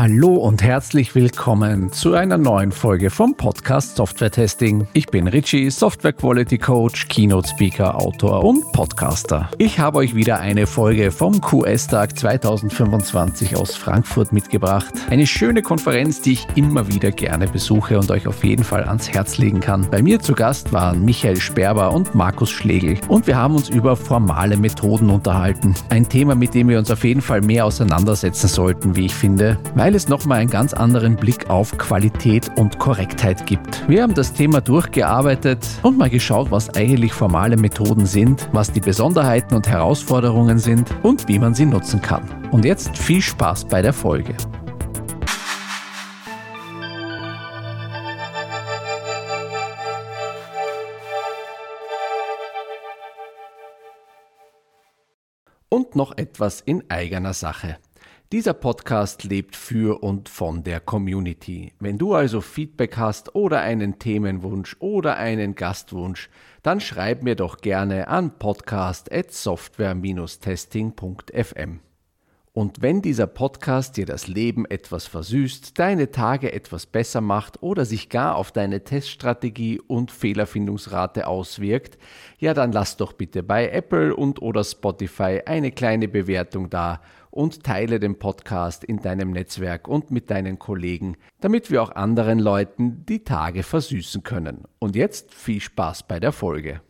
Hallo und herzlich willkommen zu einer neuen Folge vom Podcast Software Testing. Ich bin Richie, Software Quality Coach, Keynote Speaker, Autor und Podcaster. Ich habe euch wieder eine Folge vom QS-Tag 2025 aus Frankfurt mitgebracht. Eine schöne Konferenz, die ich immer wieder gerne besuche und euch auf jeden Fall ans Herz legen kann. Bei mir zu Gast waren Michael Sperber und Markus Schlegel und wir haben uns über formale Methoden unterhalten. Ein Thema, mit dem wir uns auf jeden Fall mehr auseinandersetzen sollten, wie ich finde, weil es nochmal einen ganz anderen Blick auf Qualität und Korrektheit gibt. Wir haben das Thema durchgearbeitet und mal geschaut, was eigentlich formale Methoden sind, was die Besonderheiten und Herausforderungen sind und wie man sie nutzen kann. Und jetzt viel Spaß bei der Folge. Und noch etwas in eigener Sache. Dieser Podcast lebt für und von der Community. Wenn du also Feedback hast oder einen Themenwunsch oder einen Gastwunsch, dann schreib mir doch gerne an podcast@software-testing.fm. Und wenn dieser Podcast dir das Leben etwas versüßt, deine Tage etwas besser macht oder sich gar auf deine Teststrategie und Fehlerfindungsrate auswirkt, ja dann lass doch bitte bei Apple und oder Spotify eine kleine Bewertung da und teile den Podcast in deinem Netzwerk und mit deinen Kollegen, damit wir auch anderen Leuten die Tage versüßen können. Und jetzt viel Spaß bei der Folge.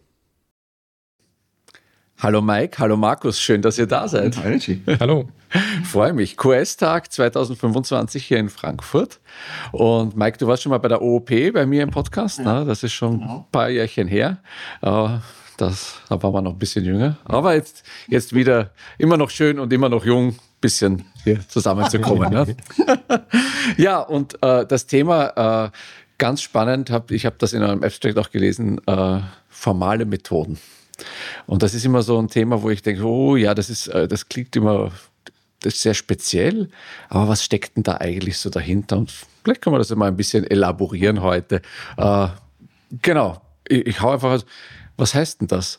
Hallo Mike, hallo Markus, schön, dass ihr da seid. Hi Richie. Hallo. Freue mich. QS-Tag 2025 hier in Frankfurt. Und Mike, du warst schon mal bei der OOP bei mir im Podcast. Ja. Ne? Das ist schon ein paar Jährchen her. Da waren wir noch ein bisschen jünger. Aber jetzt wieder immer noch schön und immer noch jung, ein bisschen hier zusammenzukommen. Ne? Ja, und das Thema, ganz spannend, ich habe das in einem Abstract auch gelesen, formale Methoden. Und das ist immer so ein Thema, wo ich denke, oh ja, das klingt immer, das ist sehr speziell, aber was steckt denn da eigentlich so dahinter? Und vielleicht kann man das mal ein bisschen elaborieren heute. Genau, ich hau einfach, was heißt denn das?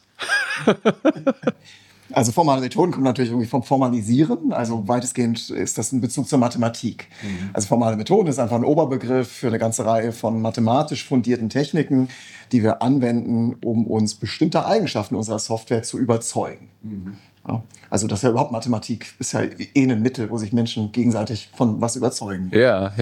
Also formale Methoden kommen natürlich irgendwie vom Formalisieren, also weitestgehend ist das ein Bezug zur Mathematik. Also formale Methoden ist einfach ein Oberbegriff für eine ganze Reihe von mathematisch fundierten Techniken, die wir anwenden, um uns bestimmte Eigenschaften unserer Software zu überzeugen. Ja, also das ist ja überhaupt Mathematik, ist ja ein Mittel, wo sich Menschen gegenseitig von was überzeugen. Ja.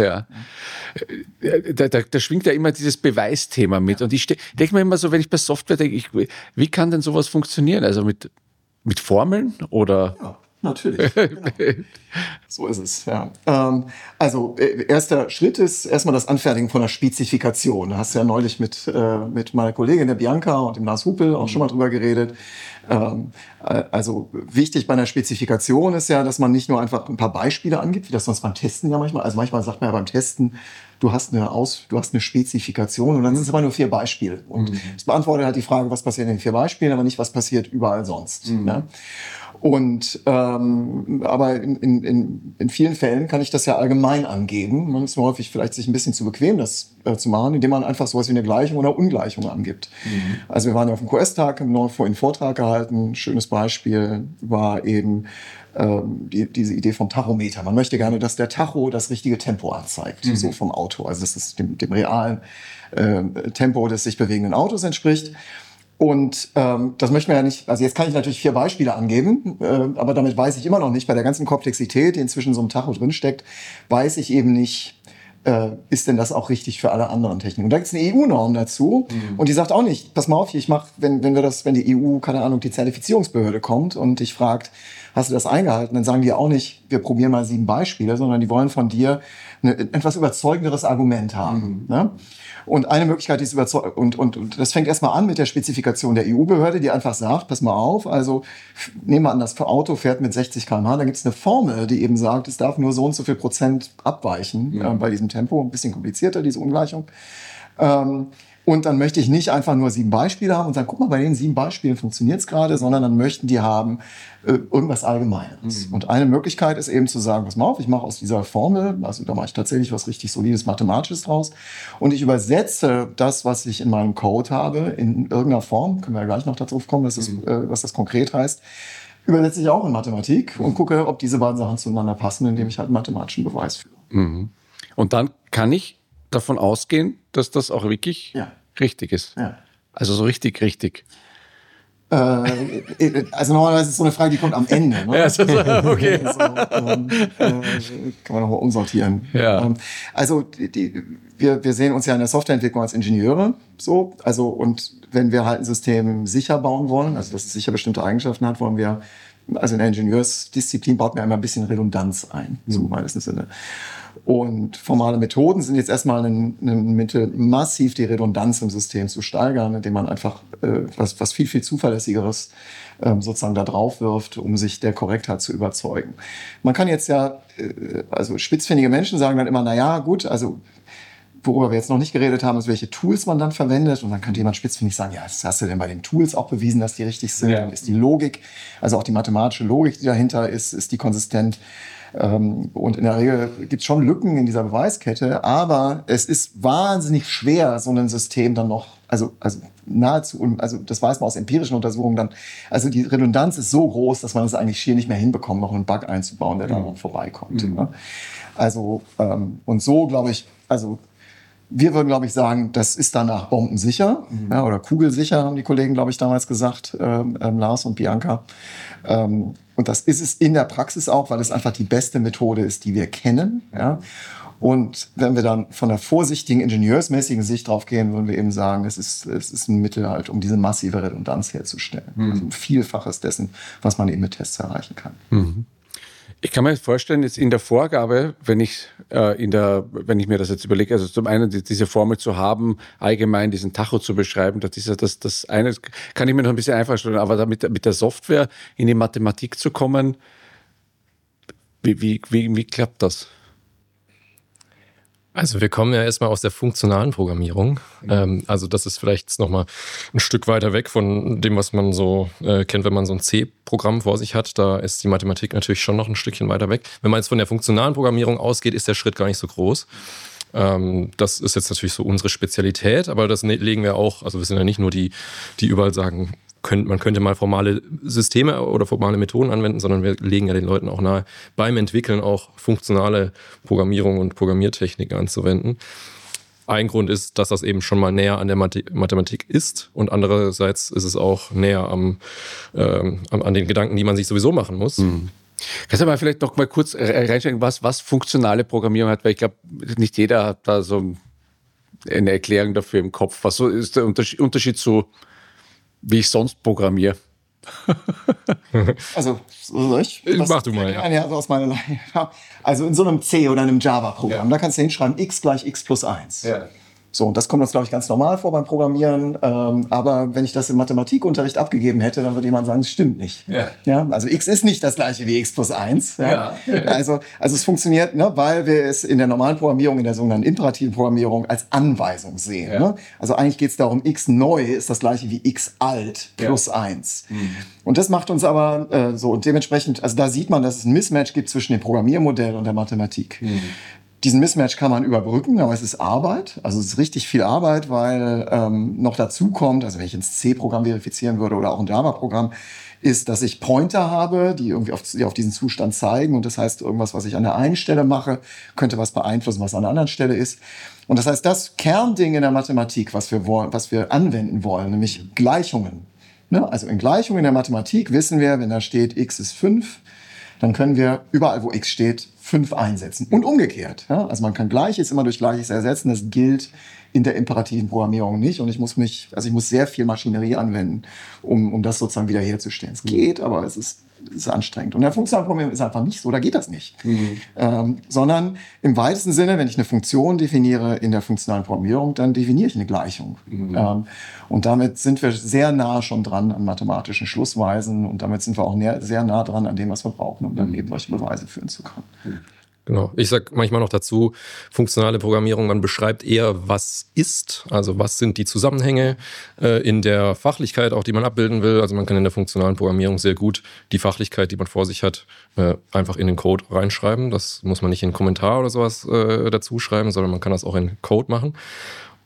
Da schwingt ja immer dieses Beweisthema mit. Und ich denke mir immer so, wenn ich bei Software denke, wie kann denn sowas funktionieren? Also mit Formeln oder? Ja, natürlich. Genau. So ist es, ja. Also erster Schritt ist erstmal das Anfertigen von einer Spezifikation. Da hast du ja neulich mit meiner Kollegin, der Bianca, und dem Lars Hupel auch schon mal drüber geredet. Also wichtig bei einer Spezifikation ist ja, dass man nicht nur einfach ein paar Beispiele angibt, wie das sonst beim Testen ja manchmal. Also manchmal sagt man ja beim Testen, du hast eine Spezifikation und dann sind es aber nur 4 Beispiele. Und das beantwortet halt die Frage, was passiert in den 4 Beispielen, aber nicht, was passiert überall sonst. Ja? Und aber in vielen Fällen kann ich das ja allgemein angeben. Man ist nur häufig vielleicht sich ein bisschen zu bequem, das zu machen, indem man einfach sowas wie eine Gleichung oder Ungleichung angibt. Also wir waren ja auf dem QS-Tag, haben vorhin einen Vortrag gehalten. Ein schönes Beispiel war eben diese Idee vom Tachometer. Man möchte gerne, dass der Tacho das richtige Tempo anzeigt, so vom Auto. Also dass es dem realen Tempo des sich bewegenden Autos entspricht. Und das möchten wir ja nicht, also jetzt kann ich natürlich 4 Beispiele angeben, aber damit weiß ich immer noch nicht, bei der ganzen Komplexität, die inzwischen so im Tacho drinsteckt, weiß ich eben nicht, ist denn das auch richtig für alle anderen Techniken? Und da gibt es eine EU-Norm dazu und die sagt auch nicht, pass mal auf, wenn die EU, keine Ahnung, die Zertifizierungsbehörde kommt und dich fragt, hast du das eingehalten, dann sagen die auch nicht, wir probieren mal 7 Beispiele, sondern die wollen von dir ein etwas überzeugenderes Argument haben. Ne? Und eine Möglichkeit ist und das fängt erstmal an mit der Spezifikation der EU-Behörde, die einfach sagt, pass mal auf, also nehmen wir an, das Auto fährt mit 60 km/h, da gibt es eine Formel, die eben sagt, es darf nur so und so viel Prozent abweichen bei diesem Tempo, ein bisschen komplizierter, diese Ungleichung. Und dann möchte ich nicht einfach nur 7 Beispiele haben und sagen, guck mal, bei den 7 Beispielen funktioniert es gerade, sondern dann möchten die haben irgendwas Allgemeines. Und eine Möglichkeit ist eben zu sagen, pass mal auf, ich mache aus dieser Formel, also da mache ich tatsächlich was richtig Solides, Mathematisches draus und ich übersetze das, was ich in meinem Code habe, in irgendeiner Form, können wir ja gleich noch darauf kommen, was das konkret heißt, übersetze ich auch in Mathematik und gucke, ob diese beiden Sachen zueinander passen, indem ich halt einen mathematischen Beweis führe. Mhm. Und dann kann ich davon ausgehen, dass das auch wirklich richtig ist. Ja. Also so richtig. Also normalerweise ist es so eine Frage, die kommt am Ende. Ne? Ja, okay. Kann man nochmal umsortieren. Ja. Also wir sehen uns ja in der Softwareentwicklung als Ingenieure so. Also und wenn wir halt ein System sicher bauen wollen, also dass es sicher bestimmte Eigenschaften hat, wollen wir, also in der Ingenieursdisziplin baut man immer ein bisschen Redundanz ein, so im weitesten Sinne. Und formale Methoden sind jetzt erstmal ein Mittel, massiv die Redundanz im System zu steigern, indem man einfach was viel zuverlässigeres sozusagen da drauf wirft, um sich der Korrektheit zu überzeugen. Man kann jetzt also spitzfindige Menschen sagen dann immer, naja, gut, also worüber wir jetzt noch nicht geredet haben, ist, welche Tools man dann verwendet. Und dann könnte jemand spitzfindig sagen, ja, das hast du denn bei den Tools auch bewiesen, dass die richtig sind? Ja. Ist die Logik, also auch die mathematische Logik, die dahinter ist die konsistent? Und in der Regel gibt es schon Lücken in dieser Beweiskette, aber es ist wahnsinnig schwer, so ein System dann noch, also nahezu, also das weiß man aus empirischen Untersuchungen dann, also die Redundanz ist so groß, dass man es eigentlich schier nicht mehr hinbekommt, noch einen Bug einzubauen, der daran vorbeikommt. Ne? Also, und so glaube ich, also wir würden, glaube ich, sagen, das ist danach bombensicher, ja, oder kugelsicher, haben die Kollegen, glaube ich, damals gesagt, Lars und Bianca. Und das ist es in der Praxis auch, weil es einfach die beste Methode ist, die wir kennen. Ja. Und wenn wir dann von der vorsichtigen, ingenieursmäßigen Sicht drauf gehen, würden wir eben sagen, es ist ein Mittel halt, um diese massive Redundanz herzustellen. Also ein Vielfaches dessen, was man eben mit Tests erreichen kann. Mhm. Ich kann mir jetzt vorstellen, jetzt in der Vorgabe, wenn ich mir das jetzt überlege, also zum einen diese Formel zu haben, allgemein diesen Tacho zu beschreiben, das eine kann ich mir noch ein bisschen einfacher stellen, aber mit der Software in die Mathematik zu kommen, wie klappt das? Also wir kommen ja erstmal aus der funktionalen Programmierung. Also das ist vielleicht nochmal ein Stück weiter weg von dem, was man so kennt, wenn man so ein C-Programm vor sich hat. Da ist die Mathematik natürlich schon noch ein Stückchen weiter weg. Wenn man jetzt von der funktionalen Programmierung ausgeht, ist der Schritt gar nicht so groß. Das ist jetzt natürlich so unsere Spezialität, aber das legen wir auch, also wir sind ja nicht nur die überall sagen, man könnte mal formale Systeme oder formale Methoden anwenden, sondern wir legen ja den Leuten auch nahe, beim Entwickeln auch funktionale Programmierung und Programmiertechniken anzuwenden. Ein Grund ist, dass das eben schon mal näher an der Mathematik ist und andererseits ist es auch näher an den Gedanken, die man sich sowieso machen muss. Mhm. Kannst du mal vielleicht noch mal kurz reinsteigen, was funktionale Programmierung hat, weil ich glaube, nicht jeder hat da so eine Erklärung dafür im Kopf. Was so ist der Unterschied zu wie ich sonst programmiere? Also, mach du mal, ja. Also aus meiner Also in so einem C- oder einem Java-Programm, da kannst du hinschreiben, x gleich x plus 1. Ja. So, und das kommt uns, glaube ich, ganz normal vor beim Programmieren. Aber wenn ich das im Mathematikunterricht abgegeben hätte, dann würde jemand sagen, es stimmt nicht. Ja, also x ist nicht das gleiche wie x plus 1. Ja. Also es funktioniert, ne, weil wir es in der normalen Programmierung, in der sogenannten imperativen Programmierung als Anweisung sehen. Ja. Ne? Also eigentlich geht es darum, x neu ist das gleiche wie x alt plus 1. Mhm. Und das macht uns aber so, und dementsprechend, also da sieht man, dass es ein Mismatch gibt zwischen dem Programmiermodell und der Mathematik. Mhm. Diesen Mismatch kann man überbrücken, aber es ist Arbeit. Also es ist richtig viel Arbeit, weil noch dazu kommt, also wenn ich ins C-Programm verifizieren würde oder auch ein Java-Programm, ist, dass ich Pointer habe, die irgendwie auf diesen Zustand zeigen. Und das heißt, irgendwas, was ich an der einen Stelle mache, könnte was beeinflussen, was an der anderen Stelle ist. Und das heißt, das Kernding in der Mathematik, was wir anwenden wollen, nämlich Gleichungen. Ne? Also in Gleichungen in der Mathematik wissen wir, wenn da steht, x ist 5, dann können wir überall, wo x steht, 5 einsetzen. Und umgekehrt. Ja? Also man kann Gleiches immer durch Gleiches ersetzen. Das gilt in der imperativen Programmierung nicht. Und ich muss sehr viel Maschinerie anwenden, um das sozusagen wiederherzustellen. Es geht, aber es ist anstrengend. Und in der funktionalen Programmierung ist einfach nicht so, da geht das nicht. Sondern im weitesten Sinne, wenn ich eine Funktion definiere in der funktionalen Programmierung, dann definiere ich eine Gleichung. Und damit sind wir sehr nah schon dran an mathematischen Schlussweisen und damit sind wir auch sehr nah dran an dem, was wir brauchen, um dann eben solche Beweise führen zu können. Genau. Ich sage manchmal noch dazu, funktionale Programmierung, man beschreibt eher, was ist, also was sind die Zusammenhänge in der Fachlichkeit, auch die man abbilden will. Also man kann in der funktionalen Programmierung sehr gut die Fachlichkeit, die man vor sich hat, einfach in den Code reinschreiben. Das muss man nicht in einen Kommentar oder sowas dazu schreiben, sondern man kann das auch in Code machen.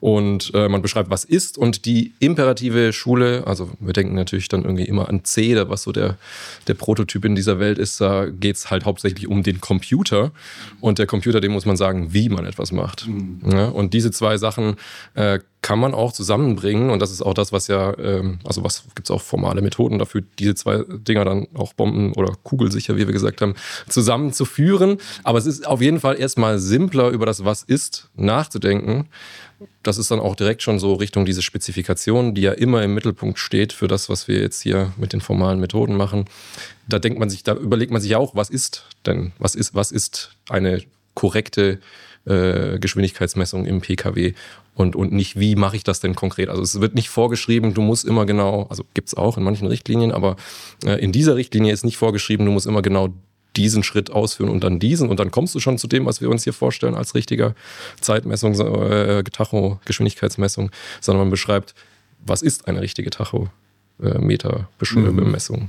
Und man beschreibt, was ist. Und die imperative Schule, also wir denken natürlich dann irgendwie immer an C, was so der Prototyp in dieser Welt ist, da geht es halt hauptsächlich um den Computer. Und der Computer, dem muss man sagen, wie man etwas macht. Ja, und diese zwei Sachen kann man auch zusammenbringen. Und das ist auch das, was gibt es auch formale Methoden dafür, diese zwei Dinger dann auch bomben- oder kugelsicher, wie wir gesagt haben, zusammenzuführen. Aber es ist auf jeden Fall erstmal simpler, über das Was ist nachzudenken. Das ist dann auch direkt schon so Richtung diese Spezifikation, die ja immer im Mittelpunkt steht für das, was wir jetzt hier mit den formalen Methoden machen. Da überlegt man sich ja auch, was ist denn? Was ist eine korrekte Geschwindigkeitsmessung im PKW und nicht, wie mache ich das denn konkret? Also es wird nicht vorgeschrieben, du musst immer genau, also gibt es auch in manchen Richtlinien, aber in dieser Richtlinie ist nicht vorgeschrieben, du musst immer genau diesen Schritt ausführen und dann diesen und dann kommst du schon zu dem, was wir uns hier vorstellen als richtiger Zeitmessung, Tacho-Geschwindigkeitsmessung, sondern man beschreibt, was ist eine richtige Tachometer-Bemessung.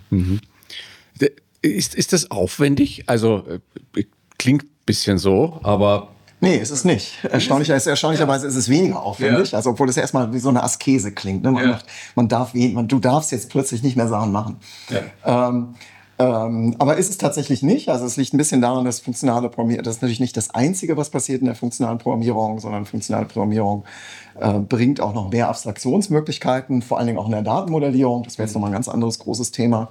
Ist das aufwendig? Also klingt ein bisschen so, aber... Nee, ist es nicht. Erstaunlicherweise ist es weniger aufwendig. Ja. Also, obwohl das erstmal wie so eine Askese klingt. Ne? Du darfst jetzt plötzlich nicht mehr Sachen machen. Ja. Aber ist es tatsächlich nicht. Also es liegt ein bisschen daran, dass funktionale Programmierung, das ist natürlich nicht das Einzige, was passiert in der funktionalen Programmierung, sondern funktionale Programmierung bringt auch noch mehr Abstraktionsmöglichkeiten, vor allen Dingen auch in der Datenmodellierung. Das wäre jetzt nochmal ein ganz anderes großes Thema.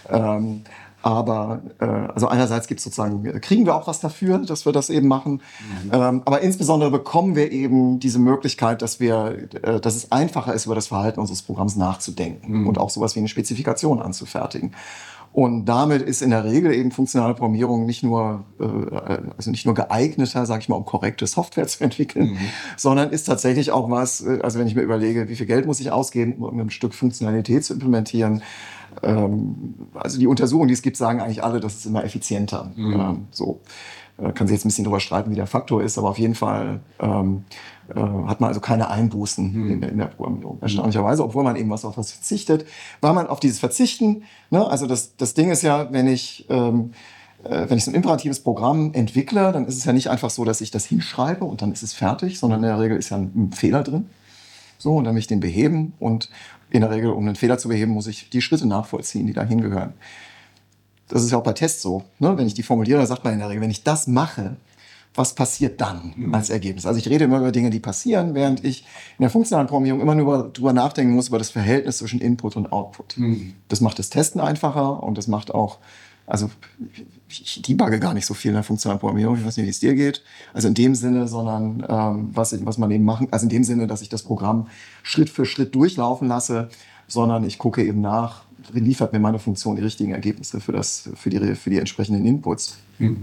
Also einerseits kriegen wir auch was dafür, dass wir das eben machen. Aber insbesondere bekommen wir eben diese Möglichkeit, dass es einfacher ist, über das Verhalten unseres Programms nachzudenken und auch sowas wie eine Spezifikation anzufertigen. Und damit ist in der Regel eben funktionale Programmierung nicht nur geeigneter, sage ich mal, um korrekte Software zu entwickeln, sondern ist tatsächlich auch was, also wenn ich mir überlege, wie viel Geld muss ich ausgeben, um ein Stück Funktionalität zu implementieren. Also die Untersuchungen, die es gibt, sagen eigentlich alle, das ist immer effizienter. Kann sich jetzt ein bisschen drüber streiten, wie der Faktor ist, aber auf jeden Fall hat man also keine Einbußen in der Programmierung. Erstaunlicherweise, obwohl man eben auf was verzichtet, war man auf dieses Verzichten. Ne? Also das Ding ist ja, wenn ich so ein imperatives Programm entwickle, dann ist es ja nicht einfach so, dass ich das hinschreibe und dann ist es fertig, sondern in der Regel ist ja ein Fehler drin. So, und dann will ich den beheben und in der Regel, um einen Fehler zu beheben, muss ich die Schritte nachvollziehen, die da hingehören. Das ist ja auch bei Tests so. Ne? Wenn ich die formuliere, dann sagt man in der Regel, wenn ich das mache, was passiert dann als Ergebnis? Also ich rede immer über Dinge, die passieren, während ich in der funktionalen Programmierung immer nur darüber nachdenken muss, über das Verhältnis zwischen Input und Output. Das macht das Testen einfacher und das macht auch, also ich debugge gar nicht so viel in der funktionalen Programmierung, ich weiß nicht, wie es dir geht, also in dem Sinne, sondern was man eben machen, also in dem Sinne, dass ich das Programm Schritt für Schritt durchlaufen lasse, sondern ich gucke eben nach, liefert mir meine Funktion die richtigen Ergebnisse für die entsprechenden Inputs.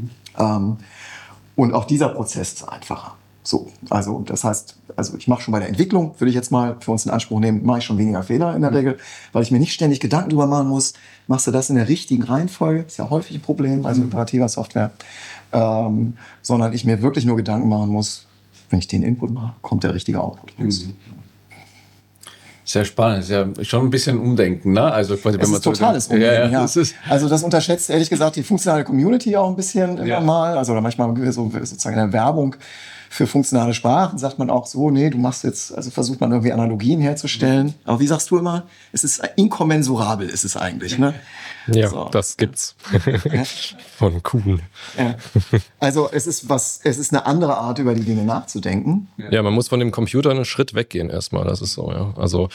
Und auch dieser Prozess ist einfacher. So, also das heißt, ich mache schon bei der Entwicklung, würde ich jetzt mal für uns in Anspruch nehmen, mache ich schon weniger Fehler in der Regel, weil ich mir nicht ständig Gedanken drüber machen muss, machst du das in der richtigen Reihenfolge, ist ja häufig ein Problem bei so imperativer Software, sondern ich mir wirklich nur Gedanken machen muss, wenn ich den Input mache, kommt der richtige Output raus. Sehr spannend, ist ja schon ein bisschen Umdenken, ne? Also quasi, wenn man totales Umdenken, ja. Also das unterschätzt ehrlich gesagt die funktionale Community auch ein bisschen immer mal. Also manchmal so sozusagen in der Werbung für funktionale Sprachen sagt man auch so, nee, du machst jetzt, also versucht man irgendwie Analogien herzustellen. Aber wie sagst du immer, es ist inkommensurabel, ist es eigentlich, ne? Ja, so. Das gibt's. Von cool. Ja. Also es ist eine andere Art, über die Dinge nachzudenken. Ja, man muss von dem Computer einen Schritt weggehen erstmal, das ist so, ja. Also,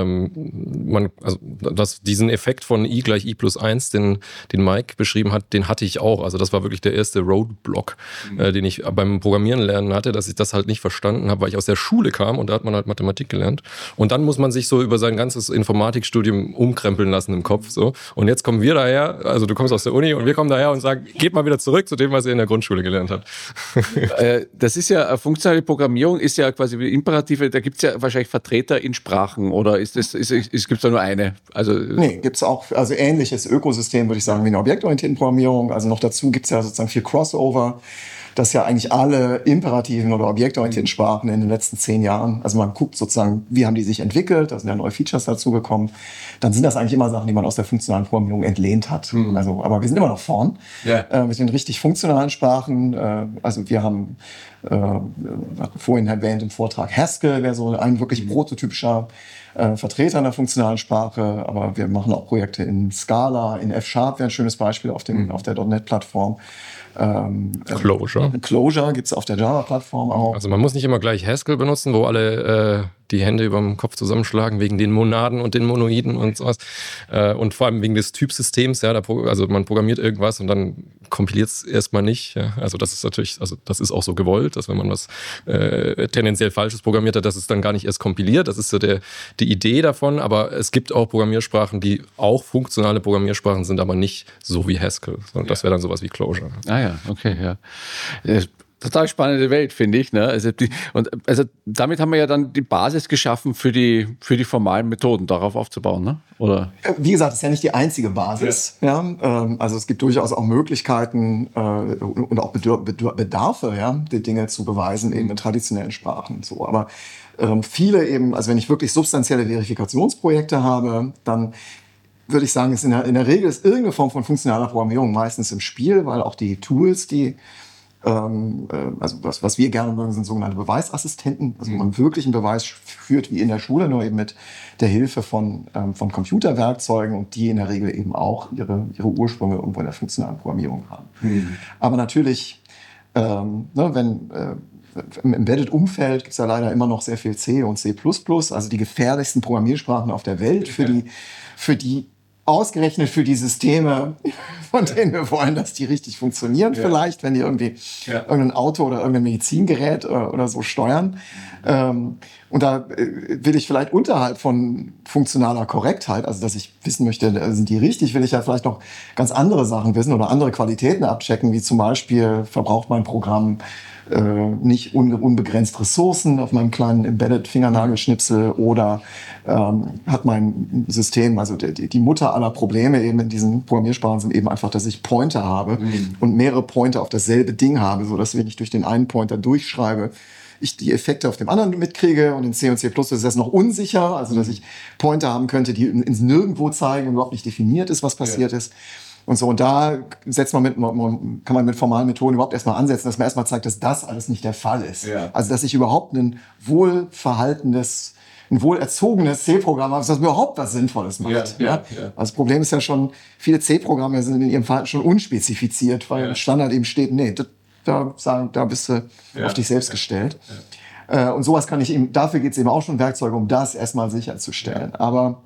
diesen Effekt von I = I + 1, den Mike beschrieben hat, den hatte ich auch. Also das war wirklich der erste Roadblock, den ich beim Programmieren lernen hatte, dass ich das halt nicht verstanden habe, weil ich aus der Schule kam und da hat man halt Mathematik gelernt. Und dann muss man sich so über sein ganzes Informatikstudium umkrempeln lassen im Kopf, so. Und jetzt kommen wir daher, also du kommst aus der Uni und wir kommen daher und sagen, geht mal wieder zurück zu dem, was ihr in der Grundschule gelernt habt. Das ist ja, funktionale Programmierung ist ja quasi wie Imperative, da gibt es ja wahrscheinlich Vertreter in Sprachen, oder gibt es da nur eine? Also, nee, gibt es auch, also ähnliches Ökosystem, würde ich sagen, wie in der objektorientierten Programmierung. Also noch dazu gibt es ja sozusagen viel Crossover. dass ja eigentlich alle imperativen oder objektorientierten Sprachen in den letzten 10 Jahren, also man guckt sozusagen, wie haben die sich entwickelt, da sind ja neue Features dazugekommen, dann sind das eigentlich immer Sachen, die man aus der funktionalen Programmierung entlehnt hat. Also, aber wir sind immer noch vorn mit den richtig funktionalen Sprachen. Also wir haben vorhin erwähnt im Vortrag Haskell, wäre so ein wirklich prototypischer Vertreter einer funktionalen Sprache, aber wir machen auch Projekte in Scala, in F# wäre ein schönes Beispiel auf der .NET-Plattform. Clojure gibt es auf der Java-Plattform auch. Also man muss nicht immer gleich Haskell benutzen, wo alle die Hände über dem Kopf zusammenschlagen wegen den Monaden und den Monoiden und sowas. Und vor allem wegen des Typsystems. Ja, also man programmiert irgendwas und dann kompiliert es erstmal nicht. Ja. Also das ist natürlich, also das ist auch so gewollt, dass wenn man was tendenziell Falsches programmiert hat, dass es dann gar nicht erst kompiliert. Das ist so die Idee davon. Aber es gibt auch Programmiersprachen, die auch funktionale Programmiersprachen sind, aber nicht so wie Haskell. Und das wäre dann sowas wie Clojure. Ah ja, okay, ja. Total spannende Welt, finde ich. Ne? Also damit haben wir ja dann die Basis geschaffen für die formalen Methoden, darauf aufzubauen, ne? Oder? Wie gesagt, das ist ja nicht die einzige Basis. Ja. Also es gibt durchaus auch Möglichkeiten und auch Bedarfe, die Dinge zu beweisen, eben in traditionellen Sprachen. So. Aber viele eben, also wenn ich wirklich substanzielle Verifikationsprojekte habe, dann würde ich sagen, ist in der Regel ist irgendeine Form von funktionaler Programmierung meistens im Spiel, weil auch die Tools, also was wir gerne mögen, sind sogenannte Beweisassistenten, also wo man wirklich einen Beweis führt, wie in der Schule, nur eben mit der Hilfe von Computerwerkzeugen und die in der Regel eben auch ihre Ursprünge irgendwo in der funktionalen Programmierung haben. Aber natürlich, im Embedded-Umfeld gibt es ja leider immer noch sehr viel C und C++, also die gefährlichsten Programmiersprachen auf der Welt ausgerechnet für die Systeme, von denen wir wollen, dass die richtig funktionieren, vielleicht, wenn die irgendwie irgendein Auto oder irgendein Medizingerät oder so steuern. Und da will ich vielleicht unterhalb von funktionaler Korrektheit, also dass ich wissen möchte, sind die richtig, will ich ja vielleicht noch ganz andere Sachen wissen oder andere Qualitäten abchecken, wie zum Beispiel, verbraucht mein Programm nicht unbegrenzt Ressourcen auf meinem kleinen Embedded-Fingernagelschnipsel oder hat mein System, also die Mutter aller Probleme eben in diesen Programmiersprachen sind eben einfach, dass ich Pointer habe und mehrere Pointer auf dasselbe Ding habe, sodass, wenn ich durch den einen Pointer durchschreibe, ich die Effekte auf dem anderen mitkriege, und in C und C++ ist das noch unsicher, also dass ich Pointer haben könnte, die ins Nirgendwo zeigen und überhaupt nicht definiert ist, was passiert ist. Und so, und da kann man mit formalen Methoden überhaupt erstmal ansetzen, dass man erstmal zeigt, dass das alles nicht der Fall ist. Ja. Also, dass ich überhaupt ein wohlerzogenes C-Programm habe, das mir überhaupt was Sinnvolles macht. Ja. Also, das Problem ist ja schon, viele C-Programme sind in ihrem Verhalten schon unspezifiziert, weil im Standard eben steht, nee, da bist du auf dich selbst gestellt. Ja. Und sowas kann ich eben, dafür geht es eben auch schon Werkzeuge, um das erstmal sicherzustellen. Ja. Aber,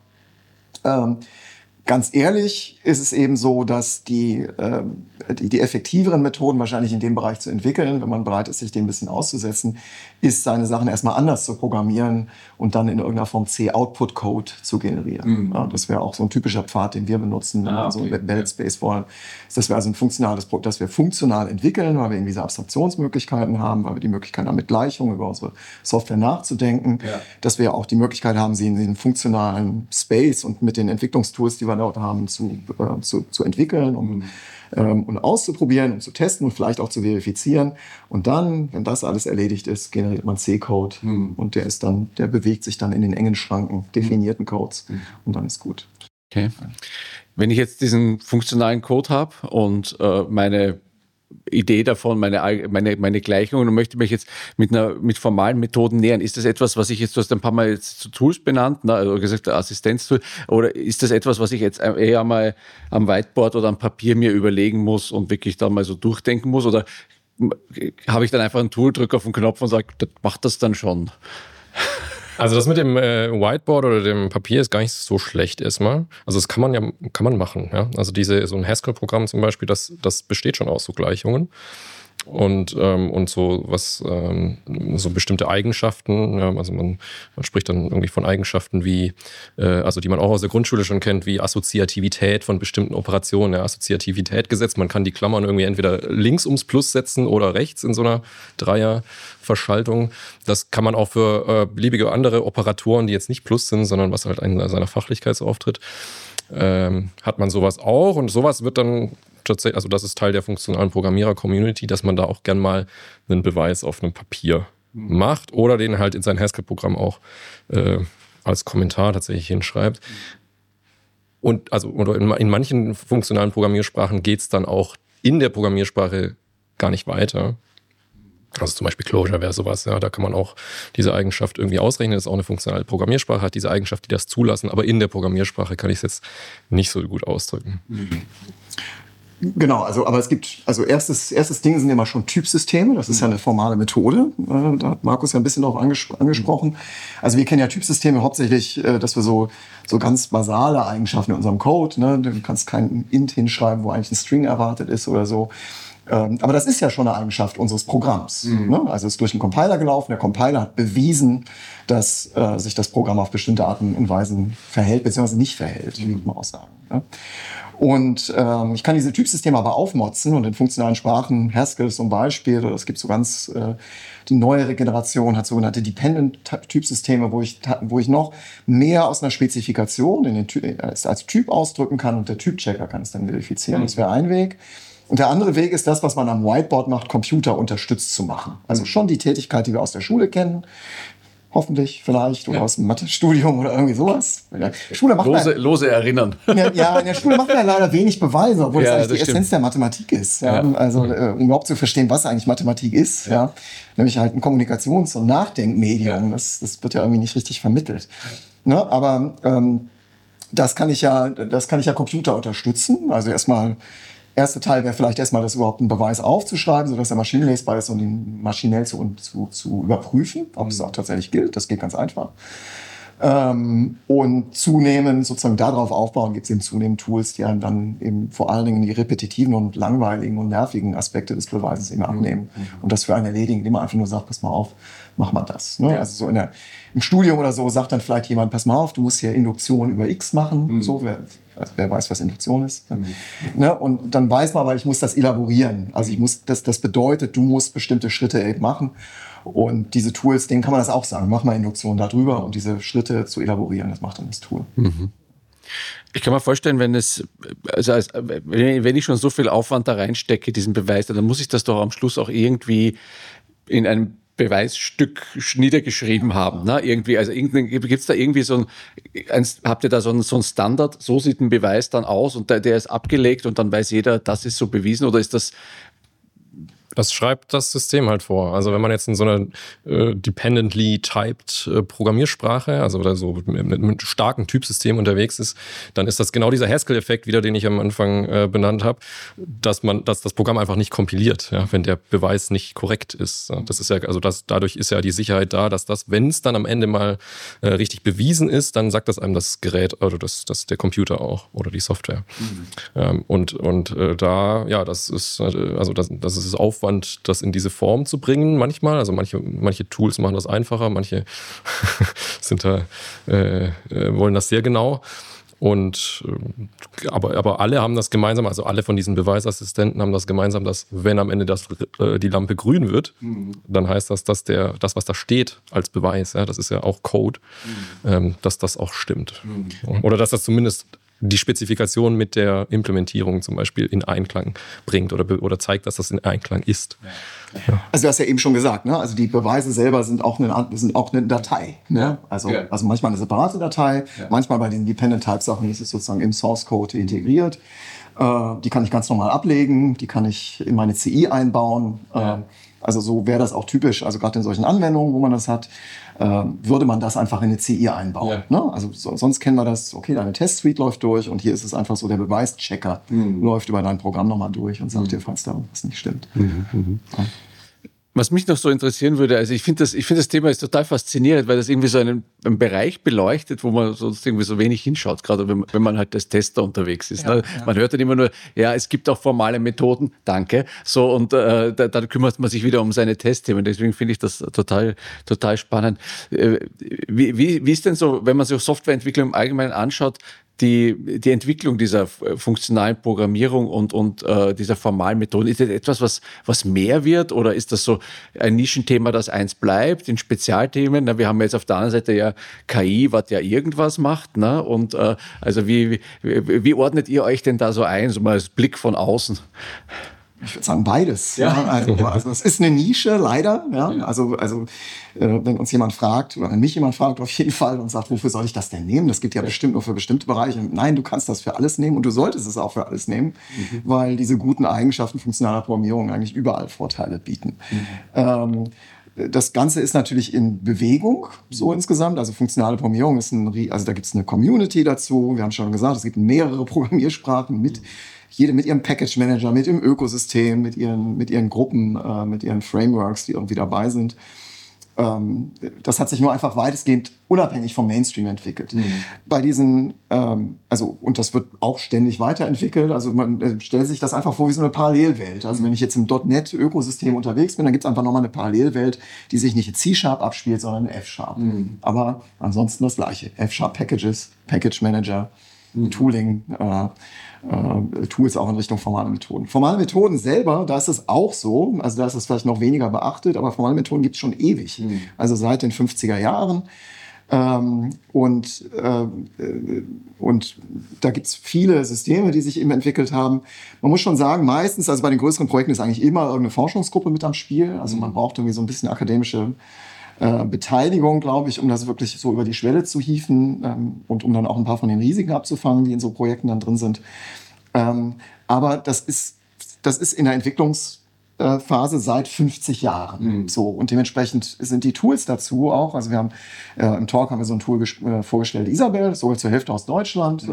ganz ehrlich ist es eben so, dass die effektiveren Methoden wahrscheinlich in dem Bereich zu entwickeln, wenn man bereit ist, sich dem ein bisschen auszusetzen, ist, seine Sachen erstmal anders zu programmieren und dann in irgendeiner Form C-Output-Code zu generieren. Ja, das wäre auch so ein typischer Pfad, den wir benutzen, wenn wir so ein Embedded Space wollen. Dass wir also dass wir funktional entwickeln, weil wir irgendwie diese Abstraktionsmöglichkeiten haben, weil wir die Möglichkeit haben, mit Gleichungen über unsere Software nachzudenken, dass wir auch die Möglichkeit haben, sie in den funktionalen Space und mit den Entwicklungstools, die wir dort haben, zu entwickeln und auszuprobieren und zu testen und vielleicht auch zu verifizieren. Und dann, wenn das alles erledigt ist, generiert man C-Code und der bewegt sich dann in den engen Schranken definierten Codes und dann ist gut. Okay. Wenn ich jetzt diesen funktionalen Code habe und meine Idee davon, meine Gleichungen und möchte mich jetzt mit formalen Methoden nähern. Ist das etwas, was ich jetzt, du hast ein paar Mal jetzt zu Tools benannt, ne, also gesagt, Assistenztool, oder ist das etwas, was ich jetzt eher mal am Whiteboard oder am Papier mir überlegen muss und wirklich da mal so durchdenken muss, oder habe ich dann einfach ein Tool, drücke auf den Knopf und sage, das macht das dann schon? Also das mit dem Whiteboard oder dem Papier ist gar nicht so schlecht erstmal. Also das kann man machen. Ja? Also so ein Haskell-Programm zum Beispiel, das besteht schon aus so Gleichungen und so was so bestimmte Eigenschaften. Ja? Also man spricht dann irgendwie von Eigenschaften wie also die man auch aus der Grundschule schon kennt, wie Assoziativität von bestimmten Operationen. Ja? Assoziativität gesetzt. Man kann die Klammern irgendwie entweder links ums Plus setzen oder rechts in so einer Dreierverschaltung. Das kann man auch für beliebige andere Operatoren, die jetzt nicht Plus sind, sondern was halt in seiner Fachlichkeit so auftritt, hat man sowas auch. Und sowas wird dann tatsächlich, also das ist Teil der funktionalen Programmierer-Community, dass man da auch gern mal einen Beweis auf einem Papier macht oder den halt in sein Haskell-Programm auch als Kommentar tatsächlich hinschreibt. Und also in manchen funktionalen Programmiersprachen geht es dann auch in der Programmiersprache gar nicht weiter. Also zum Beispiel Clojure wäre sowas, ja, da kann man auch diese Eigenschaft irgendwie ausrechnen. Das ist auch eine funktionale Programmiersprache, hat diese Eigenschaft, die das zulassen, aber in der Programmiersprache kann ich es jetzt nicht so gut ausdrücken. Genau, aber es gibt, erstes Ding sind immer schon Typsysteme, das ist ja eine formale Methode, da hat Markus ja ein bisschen darauf angesprochen. Also wir kennen ja Typsysteme hauptsächlich, dass wir so ganz basale Eigenschaften in unserem Code, ne? Du kannst kein Int hinschreiben, wo eigentlich ein String erwartet ist oder so. Aber das ist ja schon eine Eigenschaft unseres Programms. Ne? Also es ist durch einen Compiler gelaufen. Der Compiler hat bewiesen, dass sich das Programm auf bestimmte Arten und Weisen verhält, beziehungsweise nicht verhält, würde man auch sagen. Ne? Und ich kann diese Typsysteme aber aufmotzen und in funktionalen Sprachen, Haskell ist so ein Beispiel, oder es gibt so ganz, die neuere Generation hat sogenannte Dependent-Typsysteme, wo ich noch mehr aus einer Spezifikation als Typ ausdrücken kann und der Typchecker kann es dann verifizieren. Das wäre ein Weg. Und der andere Weg ist das, was man am Whiteboard macht, Computer unterstützt zu machen. Also schon die Tätigkeit, die wir aus der Schule kennen, hoffentlich vielleicht, oder aus dem Mathestudium oder irgendwie sowas. In der Schule macht lose erinnern. Ja, in der Schule macht man leider wenig Beweise, obwohl das eigentlich die Essenz der Mathematik ist. Ja? Also um überhaupt zu verstehen, was eigentlich Mathematik ist, ja? Nämlich halt ein Kommunikations- und Nachdenkmedium. Das wird ja irgendwie nicht richtig vermittelt. Ne? Aber das kann ich ja Computer unterstützen. Also erster Teil wäre vielleicht erstmal, das überhaupt einen Beweis aufzuschreiben, sodass er maschinenlesbar ist und ihn maschinell zu überprüfen, ob es auch tatsächlich gilt. Das geht ganz einfach. Und zunehmend sozusagen darauf aufbauen, gibt es eben zunehmend Tools, die einem dann eben vor allen Dingen die repetitiven und langweiligen und nervigen Aspekte des Beweises eben abnehmen und das für einen erledigen, indem man einfach nur sagt, pass mal auf, mach mal das. Ne? Also so im Studium oder so sagt dann vielleicht jemand, pass mal auf, du musst hier Induktion über X machen. So, wer weiß, was Induktion ist. Ne? Und dann weiß man aber, ich muss das elaborieren. Also das bedeutet, du musst bestimmte Schritte eben machen. Und diese Tools, denen kann man das auch sagen. Mach mal Induktion darüber, um diese Schritte zu elaborieren. Das macht dann das Tool. Ich kann mir vorstellen, wenn ich schon so viel Aufwand da reinstecke, diesen Beweis, dann muss ich das doch am Schluss auch irgendwie in einem Beweisstück niedergeschrieben haben. Ne? Irgendwie, also gibt es da irgendwie habt ihr da so einen Standard, so sieht ein Beweis dann aus und der ist abgelegt und dann weiß jeder, das ist so bewiesen, oder ist das... Das schreibt das System halt vor. Also wenn man jetzt in so einer dependently typed Programmiersprache, also oder so mit einem starken Typsystem unterwegs ist, dann ist das genau dieser Haskell-Effekt wieder, den ich am Anfang benannt habe, dass das Programm einfach nicht kompiliert, ja, wenn der Beweis nicht korrekt ist. Das ist ja, also dadurch ist ja die Sicherheit da, dass wenn es dann am Ende mal richtig bewiesen ist, dann sagt das einem das Gerät, also das der Computer auch oder die Software. Das ist Aufwand, das in diese Form zu bringen manchmal. Also manche Tools machen das einfacher, manche wollen das sehr genau. Aber alle haben das gemeinsam, also alle von diesen Beweisassistenten haben das gemeinsam, dass wenn am Ende die Lampe grün wird, dann heißt das, dass das, was da steht als Beweis, ja, das ist ja auch Code, dass das auch stimmt. Oder dass das zumindest die Spezifikation mit der Implementierung zum Beispiel in Einklang bringt oder zeigt, dass das in Einklang ist. Ja. Also du hast ja eben schon gesagt, ne? Also die Beweise selber sind auch eine Datei. Ne? Also manchmal eine separate Datei, manchmal bei den Dependent-Type-Sachen ist es sozusagen im Source-Code integriert. Die kann ich ganz normal ablegen, die kann ich in meine CI einbauen. Also so wäre das auch typisch, also gerade in solchen Anwendungen, wo man das hat, würde man das einfach in eine CI einbauen. Ne? Also sonst kennen wir das, okay, deine Test-Suite läuft durch und hier ist es einfach so, der Beweischecker läuft über dein Programm nochmal durch und sagt dir, falls da was nicht stimmt. Ja. Was mich noch so interessieren würde, also ich finde das Thema ist total faszinierend, weil das irgendwie so einen Bereich beleuchtet, wo man sonst irgendwie so wenig hinschaut, gerade wenn man halt als Tester unterwegs ist. Ne? Man hört dann immer nur, ja, es gibt auch formale Methoden, danke. So, und da kümmert man sich wieder um seine Testthemen. Deswegen finde ich das total spannend. Wie ist denn so, wenn man sich Softwareentwicklung im Allgemeinen anschaut, die Entwicklung dieser funktionalen Programmierung und dieser formalen Methoden, ist das etwas, was mehr wird, oder ist das so ein Nischenthema, das eins bleibt, in Spezialthemen? Na, wir haben jetzt auf der anderen Seite ja KI, was ja irgendwas macht, ne? Und also wie ordnet ihr euch denn da so ein, so mal als Blick von außen? Ich würde sagen beides. Ja. Also es ist eine Nische, leider. Ja. Also wenn uns jemand fragt, oder wenn mich jemand fragt auf jeden Fall und sagt, wofür soll ich das denn nehmen? Das gibt ja bestimmt nur für bestimmte Bereiche. Nein, du kannst das für alles nehmen und du solltest es auch für alles nehmen, weil diese guten Eigenschaften funktionaler Programmierung eigentlich überall Vorteile bieten. Das Ganze ist natürlich in Bewegung, so insgesamt. Also funktionale Programmierung ist da gibt es eine Community dazu. Wir haben schon gesagt, es gibt mehrere Programmiersprachen jede mit ihrem Package Manager, mit ihrem Ökosystem, mit ihren Gruppen, mit ihren Frameworks, die irgendwie dabei sind. Das hat sich nur einfach weitestgehend unabhängig vom Mainstream entwickelt. Bei diesen, und das wird auch ständig weiterentwickelt. Also man stellt sich das einfach vor wie so eine Parallelwelt. Also wenn ich jetzt im .NET-Ökosystem unterwegs bin, dann gibt es einfach nochmal eine Parallelwelt, die sich nicht in C# abspielt, sondern in F#. Aber ansonsten das Gleiche. F# Packages, Package Manager, Tooling, Tools auch in Richtung formale Methoden. Formale Methoden selber, da ist es auch so, also da ist es vielleicht noch weniger beachtet, aber formale Methoden gibt es schon ewig. Also seit den 50er Jahren. Und da gibt es viele Systeme, die sich eben entwickelt haben. Man muss schon sagen, meistens, also bei den größeren Projekten ist eigentlich immer irgendeine Forschungsgruppe mit am Spiel. Also man braucht irgendwie so ein bisschen akademische Beteiligung, glaube ich, um das wirklich so über die Schwelle zu hieven und um dann auch ein paar von den Risiken abzufangen, die in so Projekten dann drin sind. Aber das ist in der Entwicklungsphase seit 50 Jahren so. Und dementsprechend sind die Tools dazu auch. Also wir haben im Talk haben wir so ein Tool vorgestellt, Isabel, sogar zur Hälfte aus Deutschland,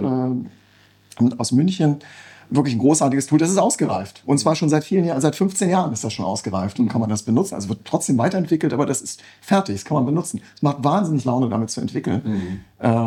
aus München. Wirklich ein großartiges Tool, das ist ausgereift. Und zwar schon seit 15 Jahren ist das schon ausgereift und kann man das benutzen. Also wird trotzdem weiterentwickelt, aber das ist fertig, das kann man benutzen. Es macht wahnsinnig Laune, damit zu entwickeln.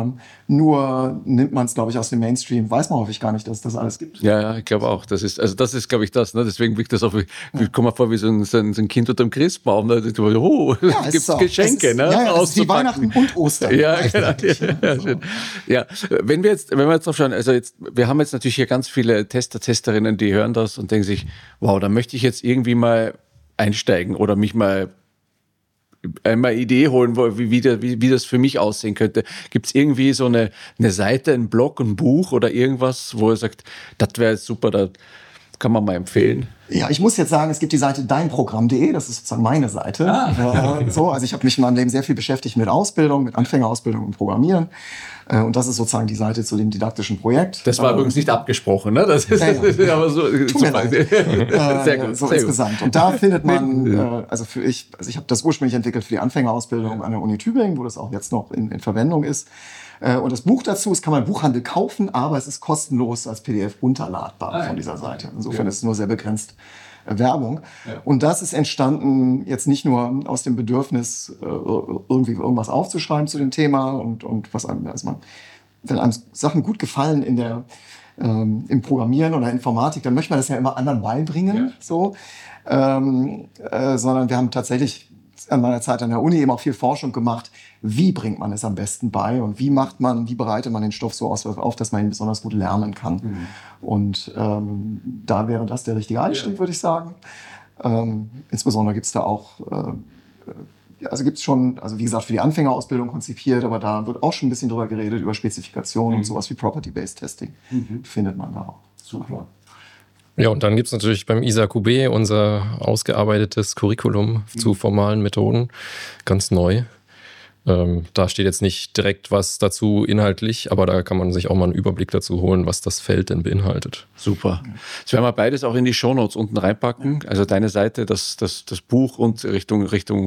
Nur nimmt man es, glaube ich, aus dem Mainstream, weiß man häufig gar nicht, dass es das alles gibt. Ja, ich glaube auch. Das ist, glaube ich, das. Ne? Deswegen wirkt das auch, wir kommen vor wie so ein Kind unter dem Christbaum. Ne? Es gibt Geschenke. Es ist wie Weihnachten und Ostern. Ja, genau. Ja, wenn wir jetzt drauf schauen, also wir haben jetzt natürlich hier ganz viele Tester, Testerinnen, die hören das und denken sich, wow, da möchte ich jetzt irgendwie mal einsteigen oder mich mal einmal Idee holen, wie das für mich aussehen könnte. Gibt es irgendwie so eine Seite, einen Blog, ein Buch oder irgendwas, wo ihr sagt, das wäre super, das kann man mal empfehlen? Ja, ich muss jetzt sagen, es gibt die Seite deinprogramm.de, das ist sozusagen meine Seite. Also ich habe mich in meinem Leben sehr viel beschäftigt mit Ausbildung, mit Anfängerausbildung und Programmieren. Und das ist sozusagen die Seite zu dem didaktischen Projekt. Das war übrigens nicht abgesprochen, ne? Das ist aber so. Tut mir leid. Sehr gut. So sehr insgesamt. Gut. Und da findet man, ich habe das ursprünglich entwickelt für die Anfängerausbildung an der Uni Tübingen, wo das auch jetzt noch in Verwendung ist. Und das Buch dazu, das kann man im Buchhandel kaufen, aber es ist kostenlos als PDF runterladbar von dieser Seite. Insofern ist es nur sehr begrenzt Werbung. Ja. Und das ist entstanden jetzt nicht nur aus dem Bedürfnis, irgendwie irgendwas aufzuschreiben zu dem Thema und was einem, wenn einem Sachen gut gefallen im Programmieren oder Informatik, dann möchte man das ja immer anderen beibringen, sondern wir haben tatsächlich an meiner Zeit an der Uni eben auch viel Forschung gemacht. Wie bringt man es am besten bei und wie bereitet man den Stoff so auf, dass man ihn besonders gut lernen kann? Und da wäre das der richtige Einstieg, würde ich sagen. Insbesondere gibt es da auch, gibt es schon, wie gesagt, für die Anfängerausbildung konzipiert, aber da wird auch schon ein bisschen drüber geredet, über Spezifikationen und sowas wie Property-Based Testing findet man da auch. Super. Ja, und dann gibt es natürlich beim ISAQB unser ausgearbeitetes Curriculum zu formalen Methoden, ganz neu. Da steht jetzt nicht direkt was dazu inhaltlich, aber da kann man sich auch mal einen Überblick dazu holen, was das Feld denn beinhaltet. Super. Das werden wir beides auch in die Shownotes unten reinpacken. Also deine Seite, das Buch und Richtung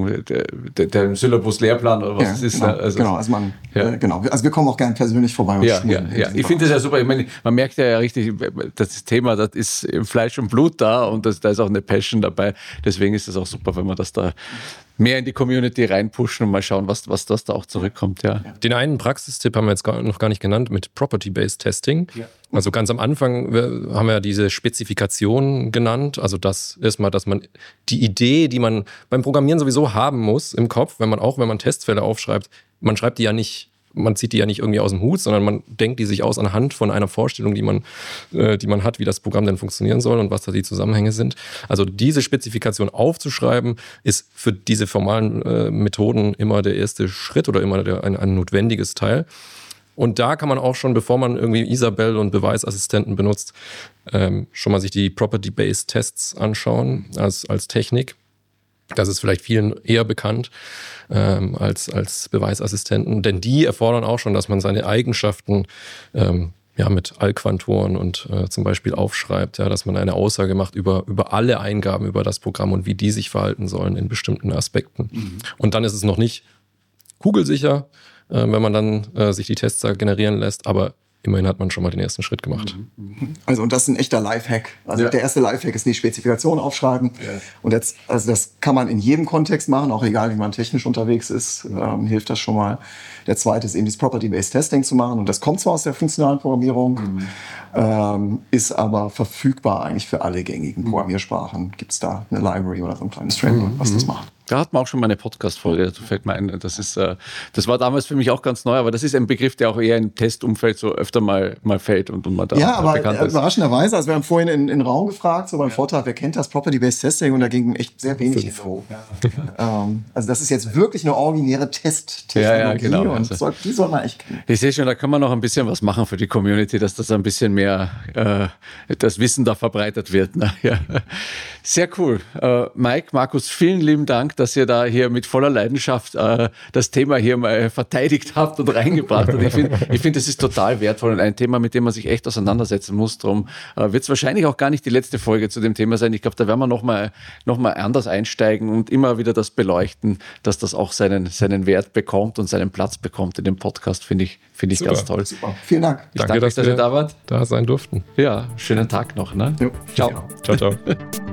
der Syllabus-Lehrplan oder was es ist. Genau. Also wir kommen auch gerne persönlich vorbei. Ich finde das ja super. Ich meine, man merkt ja richtig, das Thema, das ist im Fleisch und Blut da und da ist auch eine Passion dabei. Deswegen ist es auch super, wenn man das da mehr in die Community reinpushen und mal schauen, was das da auch zurückkommt. Ja. Den einen Praxistipp haben wir jetzt noch gar nicht genannt mit Property-Based Testing. Ja. Also ganz am Anfang haben wir diese Spezifikation genannt. Also das erstmal, dass man die Idee, die man beim Programmieren sowieso haben muss im Kopf, wenn man Testfälle aufschreibt, man schreibt die ja nicht man zieht die ja nicht irgendwie aus dem Hut, sondern man denkt die sich aus anhand von einer Vorstellung, die man hat, wie das Programm denn funktionieren soll und was da die Zusammenhänge sind. Also diese Spezifikation aufzuschreiben, ist für diese formalen Methoden immer der erste Schritt oder immer ein notwendiges Teil. Und da kann man auch schon, bevor man irgendwie Isabelle und Beweisassistenten benutzt, schon mal sich die Property-Based Tests anschauen als Technik. Das ist vielleicht vielen eher bekannt als Beweisassistenten, denn die erfordern auch schon, dass man seine Eigenschaften mit Allquantoren und zum Beispiel aufschreibt, dass man eine Aussage macht über alle Eingaben über das Programm und wie die sich verhalten sollen in bestimmten Aspekten. Mhm. Und dann ist es noch nicht kugelsicher, wenn man dann sich die Tests generieren lässt, aber immerhin hat man schon mal den ersten Schritt gemacht. Also, und das ist ein echter Lifehack. Also der erste Lifehack ist die Spezifikation aufschreiben. Ja. Und jetzt, also das kann man in jedem Kontext machen, auch egal wie man technisch unterwegs ist, hilft das schon mal. Der zweite ist eben dieses Property-Based Testing zu machen. Und das kommt zwar aus der funktionalen Programmierung, ist aber verfügbar eigentlich für alle gängigen Programmiersprachen. Gibt es da eine Library oder so ein kleines Framework, was das macht. Da hatten wir auch schon mal eine Podcast-Folge, dazu fällt mir ein. Das war damals für mich auch ganz neu, aber das ist ein Begriff, der auch eher im Testumfeld so öfter mal fällt und man da aber bekannt ist. Überraschenderweise, also wir haben vorhin in den Raum gefragt, so beim Vortrag, wer kennt das Property-Based Testing, und da ging echt sehr wenig Info. Also das ist jetzt wirklich eine originäre Testtechnologie, genau. Und die soll man echt kennen. Ich sehe schon, da kann man noch ein bisschen was machen für die Community, dass das ein bisschen mehr das Wissen da verbreitet wird. Ne? Ja. Sehr cool. Mike, Markus, vielen lieben Dank, dass ihr da hier mit voller Leidenschaft das Thema hier mal verteidigt habt und reingebracht habt. Ich finde, das ist total wertvoll und ein Thema, mit dem man sich echt auseinandersetzen muss. Darum wird es wahrscheinlich auch gar nicht die letzte Folge zu dem Thema sein. Ich glaube, da werden wir noch mal anders einsteigen und immer wieder das beleuchten, dass das auch seinen Wert bekommt und seinen Platz bekommt in dem Podcast. Finde ich ganz toll. Super. Vielen Dank. Danke, dass ihr da wart. Da sein durften. Ja, schönen Tag noch. Ne? Jo. Ciao. Ciao.